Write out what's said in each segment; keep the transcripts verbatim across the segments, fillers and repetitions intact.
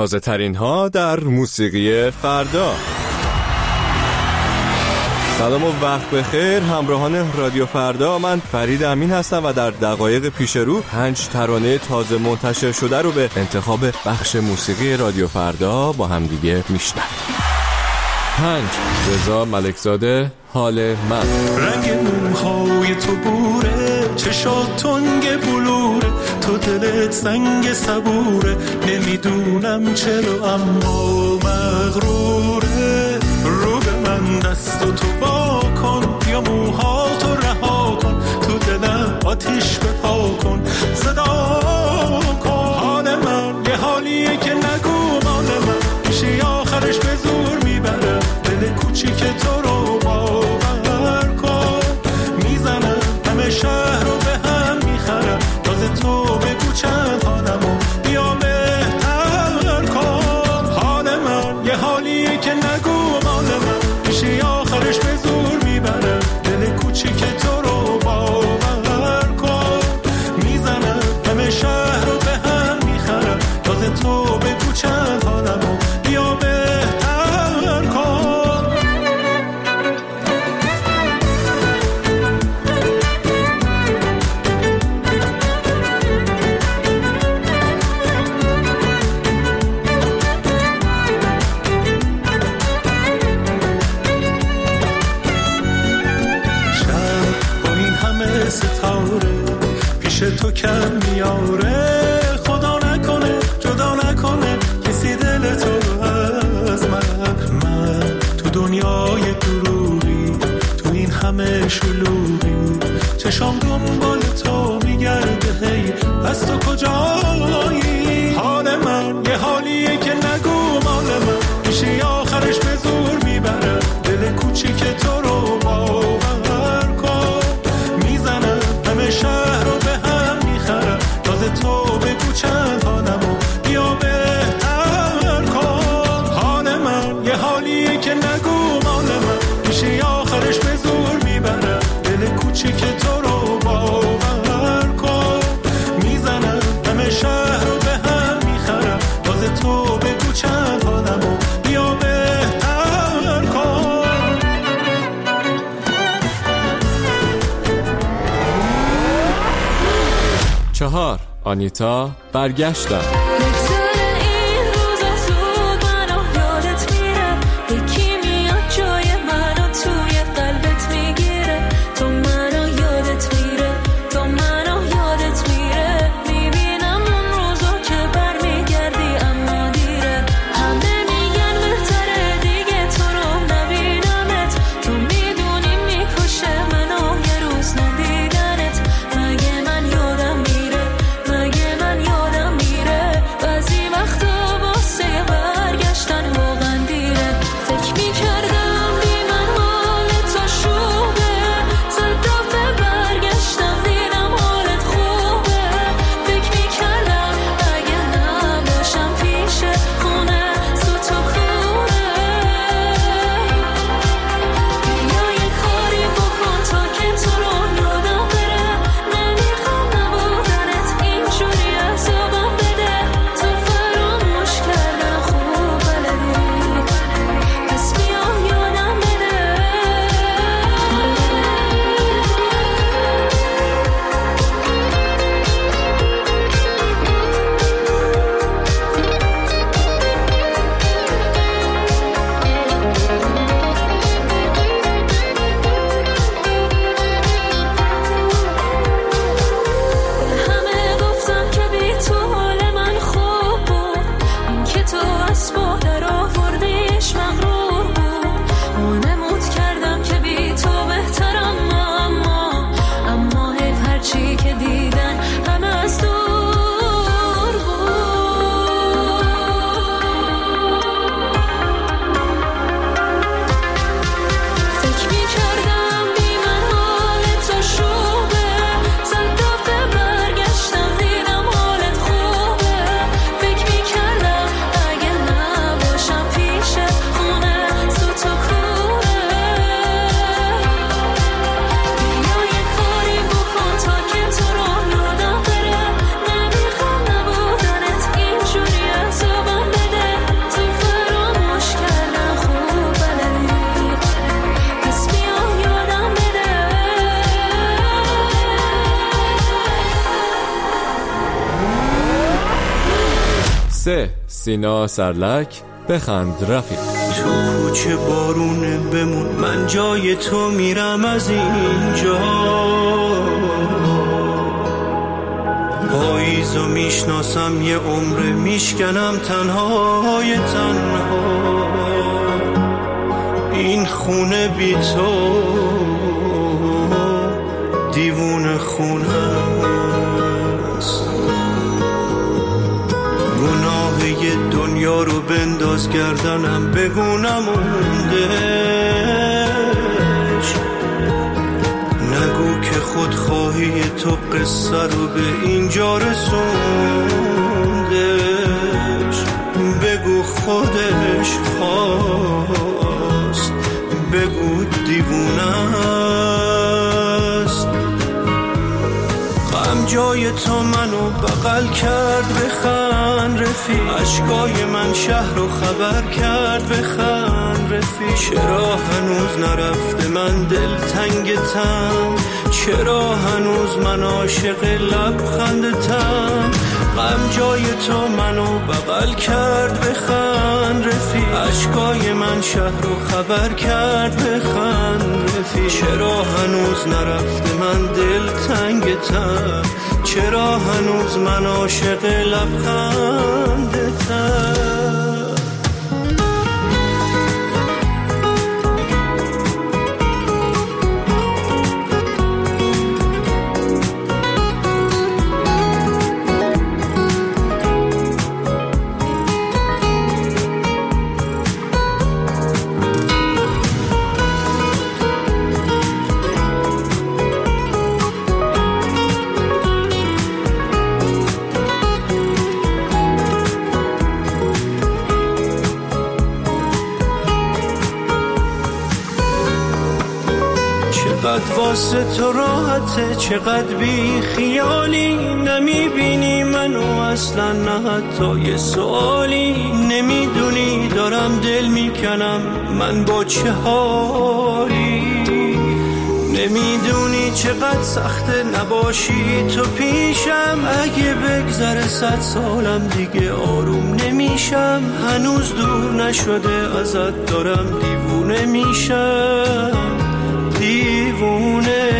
تازه ترین ها در موسیقی فردا. سلام و وقت بخیر همراهان رادیو فردا، من فرید امین هستم و در دقایق پیش رو پنج ترانه تازه منتشر شده رو به انتخاب بخش موسیقی رادیو فردا با هم دیگه میشنویم. پنج، رضا ملکزاده، حال من. رنگ موهای تو بوره، چشات تنگ بلوره، تو دلت سنگ صبوره، نمیدونم چرا اما مغروره. رو به من دست و تو با کن، یا موهاتو رها کن، تو دلم آتیش بپا کن، صدا کن. حال من یه حالیه که نگو مال من، میشه آخرش به زور میبره، دل کوچیک تو رو باور کن. میزنم همه شهر رو به هم میخرم، تازه تو بگو چند حالمو بیا بهتر کن. حال من یه حالیه که نگو مال من، میشه آخرش به زور میبره، دل کوچیک تو رو باور کن. میزنم همه شهر رو به هم میخرم، تازه تو بگو چند حالمو بیا بهتر کن. ستاره پیش تو کم میاره، خدا نکنه جدا نکنه کسی دل تو از من. من تو دنیای دروغی، تو این همه شلوغی، چشام دنبال تو میگرده، هی پس تو کجایی؟ حال من یه حالیه که نگو مال من، میشه آخرش به زور میبره، دل کوچیک تو رو باور کن. میزنم همه شهر رو به هم میخرم، تازه تو بگو چند حالمو بیا بهتر کن. حال من یه حالیه که نگو مال من، میشه آخرش به زور میبره، دل کوچیک تو رو باور کن. میزنم همه شهر رو به هم میخرم، تازه تو بگو چند حالمو بیا بهتر کن. چهار، آنیتا، برگشتم. سه. سینا سرلک بخند رفیق. تو کوچه بارونه بمون، من جای تو میرم از اینجا. پاییزو میشناسم یه عمره، میشکنم تنهای تنها. این خونه بی تو دیوونه خونه است. گناه یه دنیا رو بنداز گردنم، بگو نموندش. نگو که خودخواهی تو قصه رو به اینجا رسوندش. بگو خودش خواست، بگو دیوونه است. غم جای تو منو بغل کرد، بخند رفیق. اشکای من شهر رو خبر کرد، بخند رفیق. چرا هنوز نرفته من دلتنگتم؟ چرا هنوز من عاشق لبخندتم؟ غم جای تو منو بغل کرد، بخند رفیق. اشکای من شهر رو خبر کرد، بخند رفیق. چرا هنوز نرفته من دلتنگتم؟ چرا هنوز من عاشق لبخندتم؟ چقدر واسه تو راحته، چقدر بی خیالی. نمیبینی منو اصلا، نه حتی یه سوالی. نمیدونی دارم دل میکنم من با چه حالی. نمیدونی چقدر سخته نباشی تو پیشم. اگه بگذره صد سالم دیگه آروم نمیشم. هنوز دور نشده ازت، دارم دیوونه میشم، دیوونه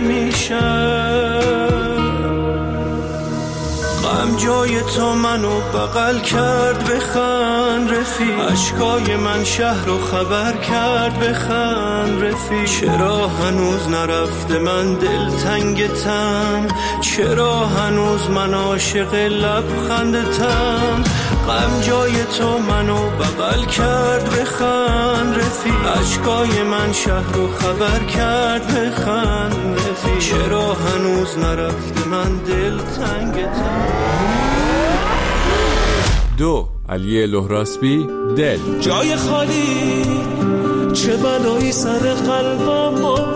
میشم. غم جای تو منو بغل کرد، بخند رفیق. اشکای من شهر رو خبر کرد، بخند رفیق. چرا هنوز نرفته من دلتنگتم؟ چرا هنوز من عاشق لبخندتم؟ غم جای تو منو بغل کرد، بخند رفیق. اشکای من شهر رو خبر کرد، بخند رفیق. چرا هنوز نرفته من دلتنگتم؟ دو. علی لهراسبی دل. جای خالی چه بلایی سر قلبم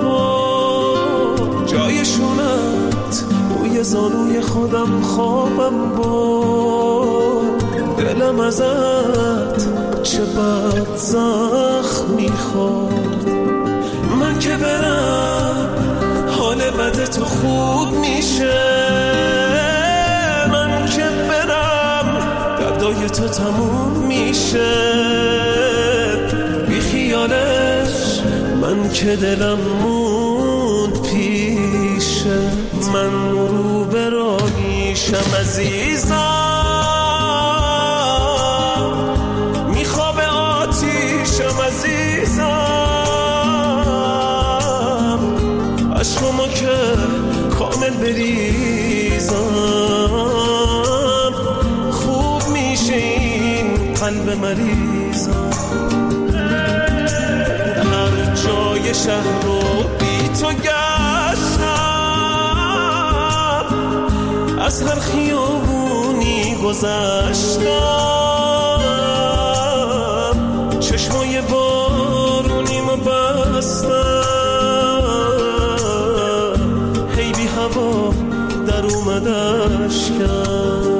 بابا. جای شونت روی زانوی خودم خوابم با. دلم ازت چه بد زخم میخورد. من که برم حال بد تو خوب میشه. من که برم دردای تو تموم میشه. بی خیالش من که دلم موند پیشه. من رو برانیشم عزیزم، میخواب آتیشم عزیزم. عشقمو که کامل بریزم، خوب میشه این قلب مریضم. هر جای شهر رو بی تو گشتم، از هر خیابونی گذشتم. چشمای بارونیمو بستم، هی بی هوا در اومد اشکم.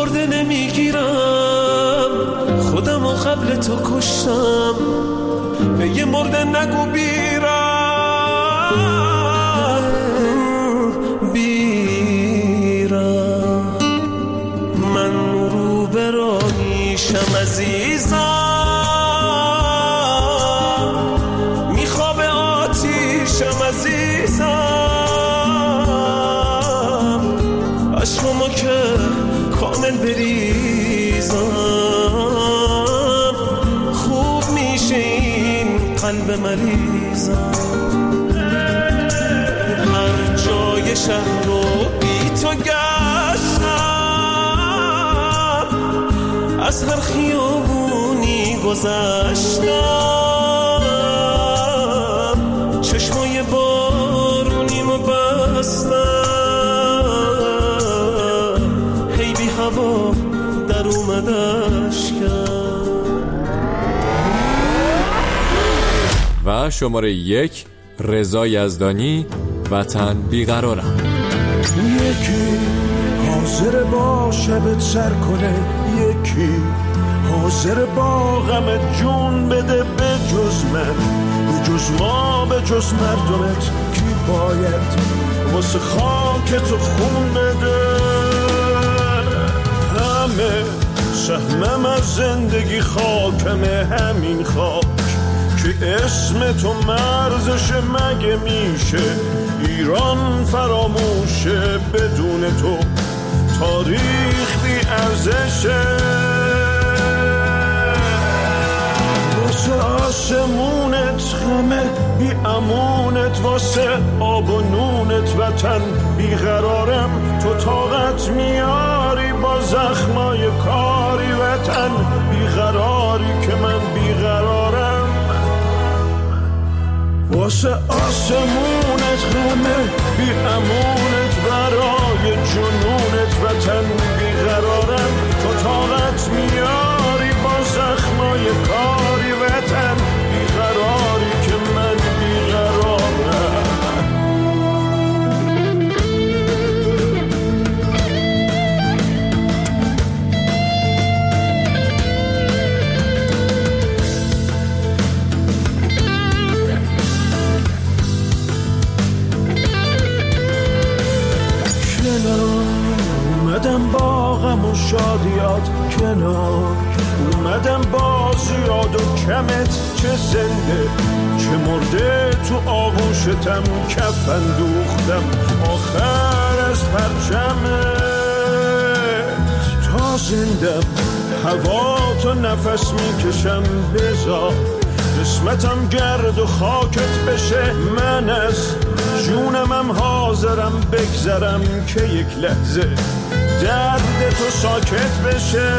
خورده نمیگیرم، خودم و قبل تو کشتم، به یه مرده نگو بیرم بیرم. من رو برایشم عزیزم، میخواب آتیشم عزیزم، عشقمو که کامل بریزم، خوب میشه این قلب مریضم. هر جای شهر رو بی تو گشتم، از هر خیابونی گذشتم، چشمای بارونیمو بستم، هی بی هوا در اومدش کرد. و شماره یک، رضا یزدانی، وطن بیقرارم. یکی حاضر با شبت سر کنه، یکی حاضر با غم جون بده، به جز من، به جز ما، به جز مردمت، کی باید واسه خاک تو خون بده؟ همه سهمم از زندگی خاکمه، همین خاک که اسم تو مرزش مگه میشه ایران فراموشه، بدون تو تاریخ بی ارزشه. واسه آسمونت غمه بی امونت، واسه آب و نونت وطن بیقرارم، تو طاقت میاری با زخمای کاری، وطن بیقراری که من بیقرارم. واسه آسمونت غمه بی امونت، برای جنونت وطن بیقرارم، تو طاقت میاری با زخمای کاری، وطن بیقراری که من بیقرارم. اومدم با غم و شادیات کنار، اومدم با زیاد و کمت، چه زنده چه مرده تو آغوشتم، کفن دوختم آخر از پرچمت. تا زندم هوا تو نفس میکشم، بذار قسمتم گرد و خاکت بشه، من از جونمم حاضرم بگذرم که یک لحظه درد تو ساکت بشه.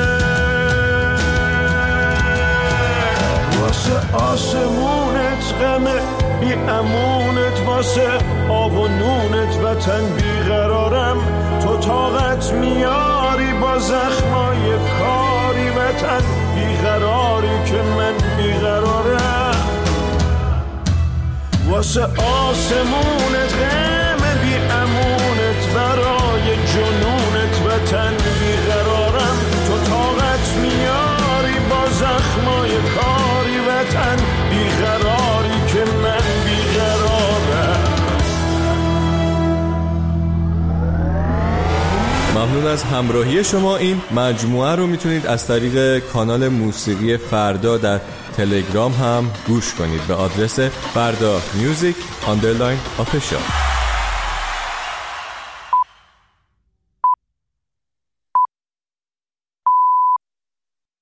واسه آسمونت غمه بی امونت، واسه آب و نونت وطن بیقرارم، تو طاقت میاری با زخمای کاری، وطن بیقراری که من بیقرارم. واسه آسمونت غمه بی امونت، برای جنونت وطن بیقرارم، تو طاقت میاری با زخمای کاری، وطن بیقراری که من بیقرارم. ممنون از همراهی شما. این مجموعه رو میتونید از طریق کانال موسیقی فردا در تلگرام هم گوش کنید به آدرس فردا میوزیک آندرلاین آفیشیال.